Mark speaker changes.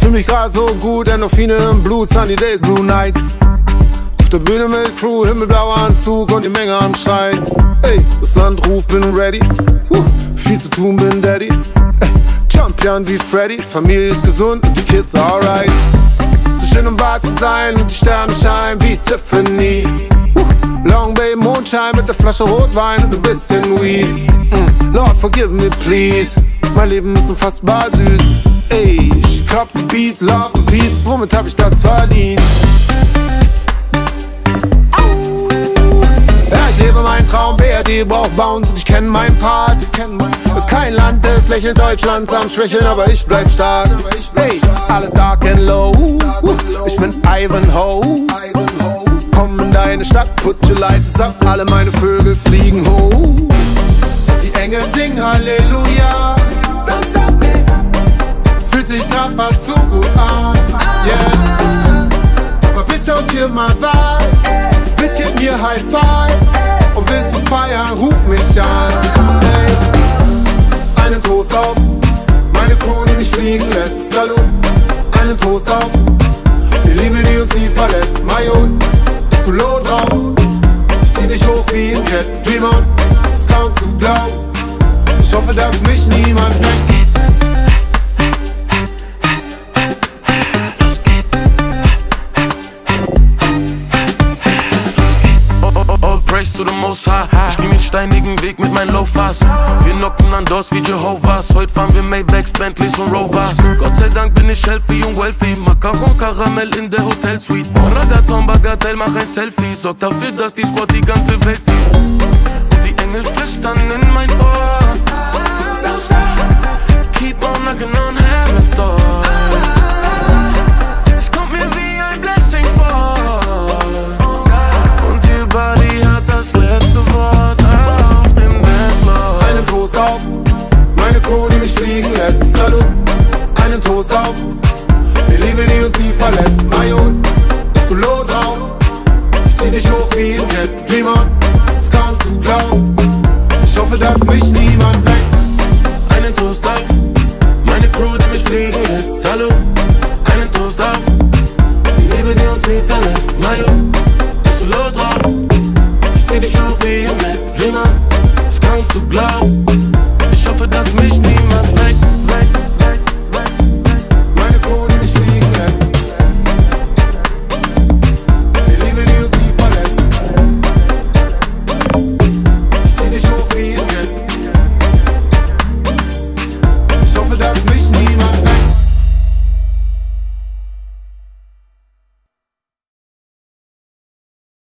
Speaker 1: Fühl mich grad so gut, Endorphine im Blut, Sunny Days, Blue Nights. Auf der Bühne mit Crew, himmelblauer Anzug und die Menge am Schreien. Ey, das Land ruft, bin ready. Viel zu tun, bin Daddy. Ey, Champion wie Freddy, Familie ist gesund und die Kids alright. Zu schön um wahr zu sein und die Sterne scheinen wie Tiffany. Long Bay Mondschein mit der Flasche Rotwein und ein bisschen Weed. Lord forgive me please, mein Leben ist unfassbar süß. Ey, ich klopp die Beats, Love and Peace, womit hab ich das verdient? Ja, ich lebe meinen Traum, BRD braucht Bounce und ich kenn meinen Part. Ist kein Land des Lächelns, Deutschlands am Schwächeln, aber ich bleib stark. Hey, alles dark and low, ich bin Ivanhoe. Komm in deine Stadt, put your lights up, alle meine Vögel fliegen hoch. Die Engel singen Halleluja. Fühlt sich grad fast zu gut an, yeah. Aber bitch don't kill my vibe, bitch gib mir High Five. Und willst du feiern, ruf mich an, hey. Einen Toast auf meine Crew, die mich fliegen lässt. Salut, einen Toast auf die Liebe, die uns nie verlässt. Mayo, bist du low drauf? Ich zieh dich hoch wie ein Jet. Dream on, es ist kaum zu glauben. Ich hoffe, dass mich niemand weckt.
Speaker 2: To the most high. Ich geh den steinigen Weg mit meinen Low-Fast. Wir knocken an Doors wie Jehovah's. Heute fahren wir Maybachs, Bentleys und Rovers. Gott sei Dank bin ich healthy und wealthy. Macaron, Karamell in der Hotelsuite. Ragaton, Bagatell, mach ein Selfie. Sorg dafür, dass die Squad die ganze Welt sieht. Und die Engel flüstern in mein Ohr. Keep on knocking on heaven's door. Es kommt mir wie ein Blessing vor. Und ihr Body hat das letzte Wort auf dem Dancefloor.
Speaker 1: Einen Toast auf meine Crew, die mich fliegen lässt. Salut, einen Toast auf die Liebe, die uns nie verlässt. Mayo, bist du low drauf? Ich zieh dich hoch wie ein Jet. Dream on, es ist kaum zu glauben. Ich hoffe, dass mich niemand weckt.
Speaker 2: Einen Toast auf meine Crew, die mich fliegen lässt. Salut, einen Toast auf die Liebe, die uns nie verlässt. Mayo,